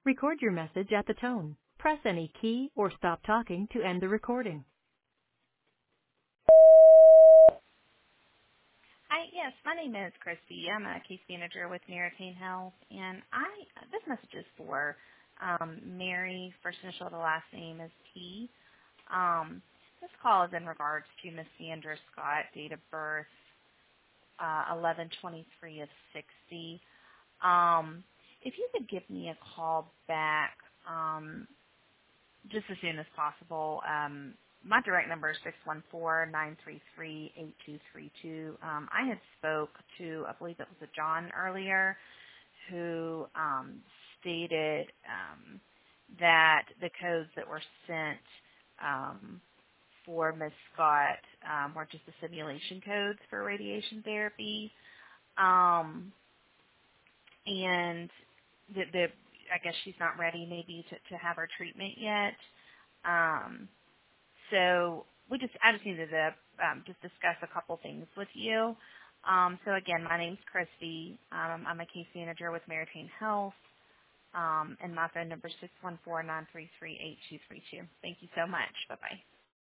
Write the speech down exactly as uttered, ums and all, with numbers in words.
Record your message at the tone. Press any key or stop talking to end the recording. Hi, yes, my name is Christy. I'm a case manager with Meritain Health, and I this message is for um, Mary. First initial of the last name is T. Um, this call is in regards to Miss Sandra Scott, date of birth uh, eleven twenty-three of sixty. Um, if you could give me a call back um, just as soon as possible. Um, my direct number is six one four, nine three three, eight two three two. Um, I had spoke to, I believe it was a John earlier, who um, stated um, that the codes that were sent um, for Miz Scott um, were just the simulation codes for radiation therapy. Um, and the, the, I guess she's not ready maybe to, to have her treatment yet. Um, So we just, I just needed to um, just discuss a couple things with you. Um, so again, my name's Christy. Um, I'm a case manager with Meritain Health, um, and my phone number is six one four, nine three three, eight two three two. Thank you so much. Bye-bye.